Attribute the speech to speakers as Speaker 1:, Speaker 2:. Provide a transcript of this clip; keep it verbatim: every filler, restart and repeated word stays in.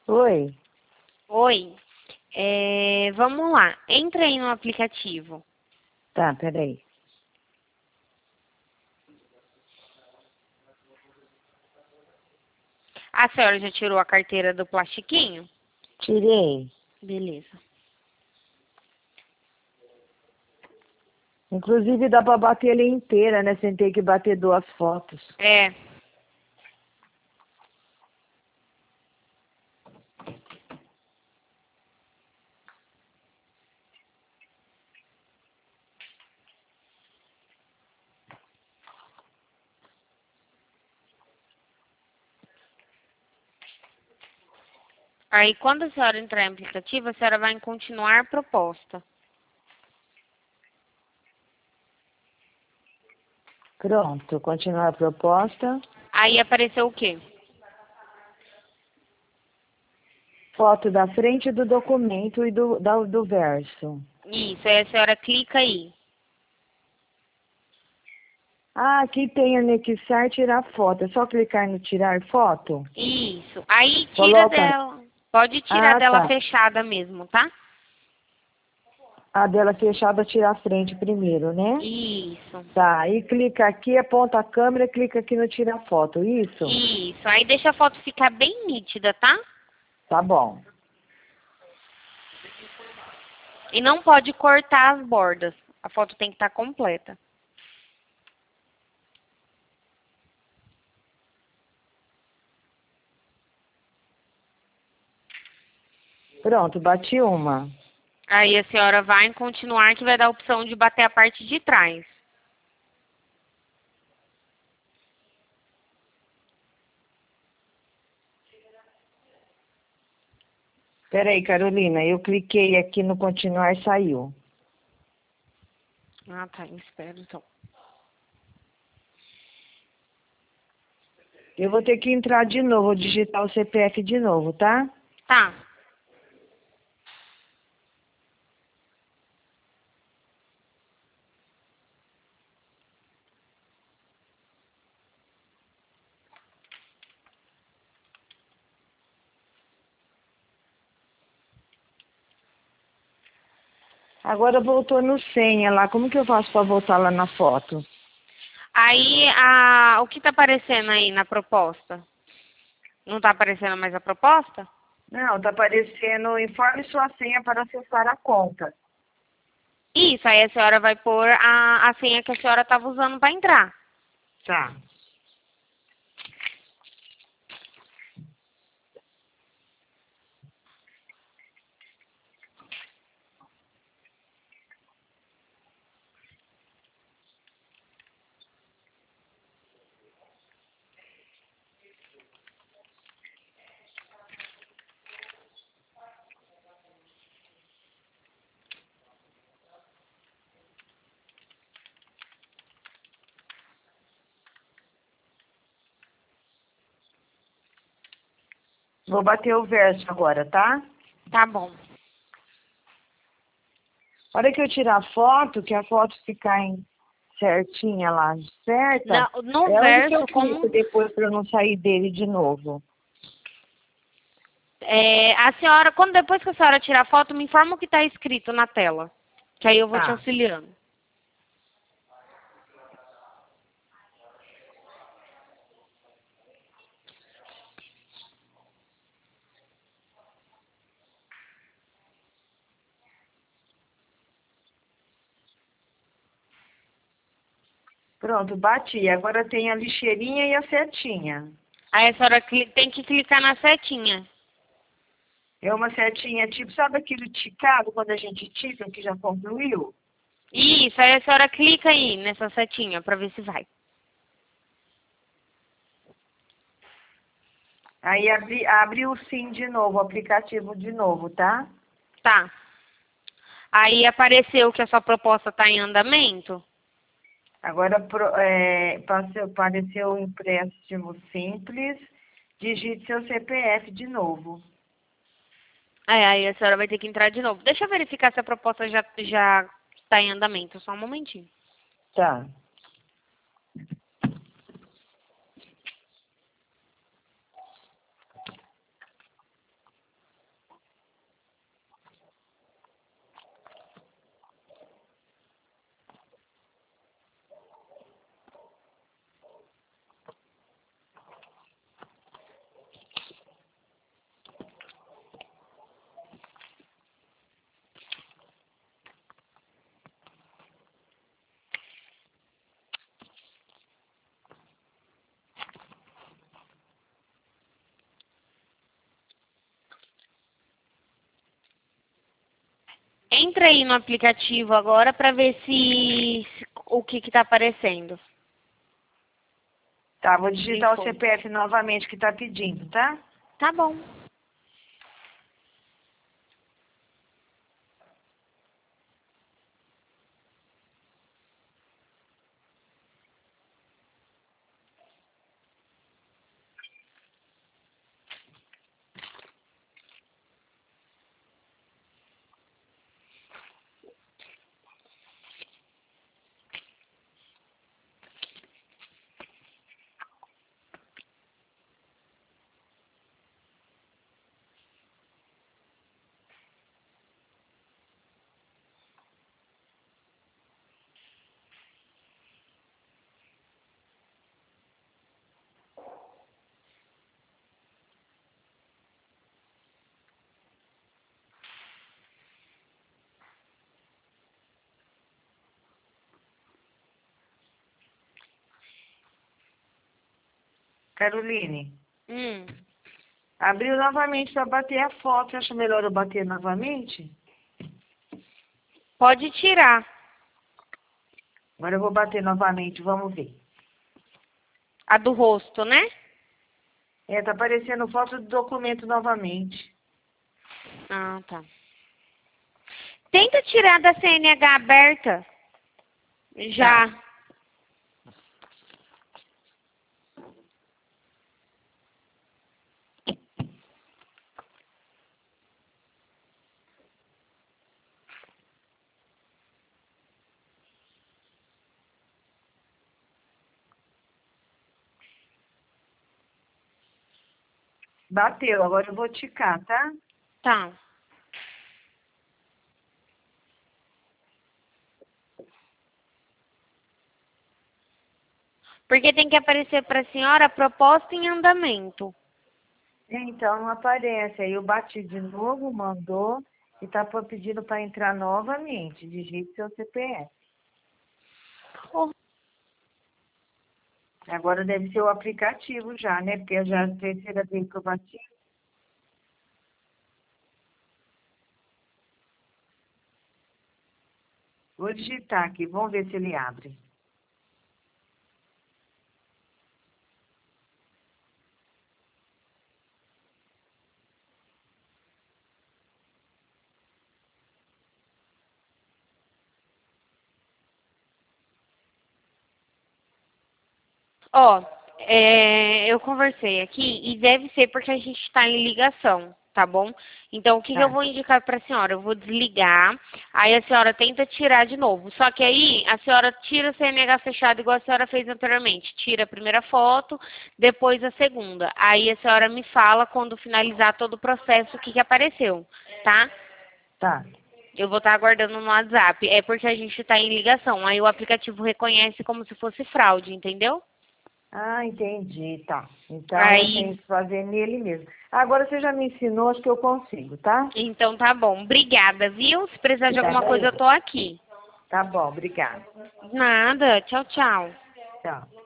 Speaker 1: Oi.
Speaker 2: Oi, é, vamos lá. Entra aí no aplicativo.
Speaker 1: Tá, peraí.
Speaker 2: A senhora já tirou a carteira do plastiquinho?
Speaker 1: Tirei.
Speaker 2: Beleza.
Speaker 1: Inclusive dá pra bater ele inteira, né? Sem ter que bater duas fotos.
Speaker 2: É. Aí, quando a senhora entrar no aplicativo, a senhora vai em continuar proposta.
Speaker 1: Pronto, continuar a proposta.
Speaker 2: Aí apareceu o quê?
Speaker 1: Foto da frente do documento e do, da, do verso.
Speaker 2: Isso, aí a senhora clica aí.
Speaker 1: Ah, aqui tem anexar tirar foto. É só clicar no tirar foto?
Speaker 2: Isso. Aí tira
Speaker 1: Coloca.
Speaker 2: dela. Pode tirar
Speaker 1: Ah,
Speaker 2: dela
Speaker 1: tá.
Speaker 2: fechada mesmo, tá?
Speaker 1: A dela fechada, tirar a frente primeiro, né?
Speaker 2: Isso.
Speaker 1: Tá, aí clica aqui, aponta a câmera, clica aqui no tira foto, isso?
Speaker 2: Isso. Aí deixa a foto ficar bem nítida, tá?
Speaker 1: Tá bom.
Speaker 2: E não pode cortar as bordas. A foto tem que estar completa.
Speaker 1: Pronto, bati uma.
Speaker 2: Aí a senhora vai em continuar, que vai dar a opção de bater a parte de trás.
Speaker 1: Peraí, Carolina, eu cliquei aqui no continuar e saiu.
Speaker 2: Ah, tá. Eu espero, então.
Speaker 1: Eu vou ter que entrar de novo, vou digitar o C P F de novo, tá?
Speaker 2: Tá.
Speaker 1: Agora voltou no senha lá. Como que eu faço para voltar lá na foto?
Speaker 2: Aí, a, o que tá aparecendo aí na proposta? Não tá aparecendo mais a proposta?
Speaker 1: Não, tá aparecendo informe sua senha para acessar a conta.
Speaker 2: Isso, aí a senhora vai pôr a, a senha que a senhora estava usando para entrar.
Speaker 1: Tá. Vou bater o verso agora, tá?
Speaker 2: Tá bom.
Speaker 1: A hora que eu tirar a foto, que a foto ficar em certinha lá, certa,
Speaker 2: No, no
Speaker 1: é onde que eu
Speaker 2: verso,
Speaker 1: clico
Speaker 2: como
Speaker 1: depois para eu não sair dele de novo.
Speaker 2: é, a senhora, quando depois que a senhora tirar a foto, me informa o que está escrito na tela. Que aí eu vou te
Speaker 1: Tá.
Speaker 2: auxiliando.
Speaker 1: Pronto, bati. Agora tem a lixeirinha e a setinha.
Speaker 2: Aí a senhora cli- tem que clicar na setinha.
Speaker 1: É uma setinha tipo, sabe aquele ticado quando a gente tica que já concluiu?
Speaker 2: Isso, aí a senhora clica aí nessa setinha para ver se vai.
Speaker 1: Aí abri, abre o sim de novo, o aplicativo de novo, tá?
Speaker 2: Tá. Aí apareceu que a sua proposta está em andamento.
Speaker 1: Agora pro- é, passe- apareceu o empréstimo simples. Digite seu C P F de novo.
Speaker 2: É, aí a senhora vai ter que entrar de novo. Deixa eu verificar se a proposta já já está em andamento. Só um momentinho.
Speaker 1: Tá.
Speaker 2: Entra aí no aplicativo agora para ver se, se o que que tá aparecendo.
Speaker 1: Tá, vou digitar o
Speaker 2: Sim,
Speaker 1: C P F novamente que tá pedindo, tá?
Speaker 2: Tá bom.
Speaker 1: Caroline,
Speaker 2: Hum.
Speaker 1: abriu novamente para bater a foto. Você acha melhor eu bater novamente?
Speaker 2: Pode tirar
Speaker 1: Agora eu vou bater novamente, vamos ver.
Speaker 2: a do rosto, né?
Speaker 1: É, tá aparecendo foto do documento novamente.
Speaker 2: Ah, tá. Tenta tirar da C N H aberta. Já.
Speaker 1: Tá. Bateu, agora eu vou ticar, tá?
Speaker 2: Tá. Porque tem que aparecer para a senhora proposta em andamento.
Speaker 1: Então não aparece. Aí eu bati de novo, mandou e tá pedindo para entrar novamente. Digite seu C P F.
Speaker 2: Oh,
Speaker 1: Agora deve ser o aplicativo já, né? Porque já é a terceira vez que eu bati. Vou digitar aqui, vamos ver se ele abre.
Speaker 2: Ó, é, eu conversei aqui e deve ser porque a gente está em ligação, tá bom? Então, o que, que eu
Speaker 1: Tá,
Speaker 2: vou indicar para a senhora? Eu vou desligar, aí a senhora tenta tirar de novo. Só que aí a senhora tira o C N H fechado igual a senhora fez anteriormente. Tira a primeira foto, depois a segunda. Aí a senhora me fala quando finalizar todo o processo o que, que apareceu, tá?
Speaker 1: tá.
Speaker 2: Eu vou estar aguardando no WhatsApp. É porque a gente está em ligação. Aí o aplicativo reconhece como se fosse fraude, entendeu?
Speaker 1: Ah, entendi, tá. Então eu
Speaker 2: Aí
Speaker 1: tenho que fazer nele mesmo. Agora você já me ensinou, acho que eu consigo, tá?
Speaker 2: Então tá bom. Obrigada, viu? Se precisar de alguma
Speaker 1: Obrigada
Speaker 2: coisa, eu
Speaker 1: eu.
Speaker 2: tô aqui.
Speaker 1: Tá bom, obrigada.
Speaker 2: Nada. Tchau, tchau.
Speaker 1: Tchau.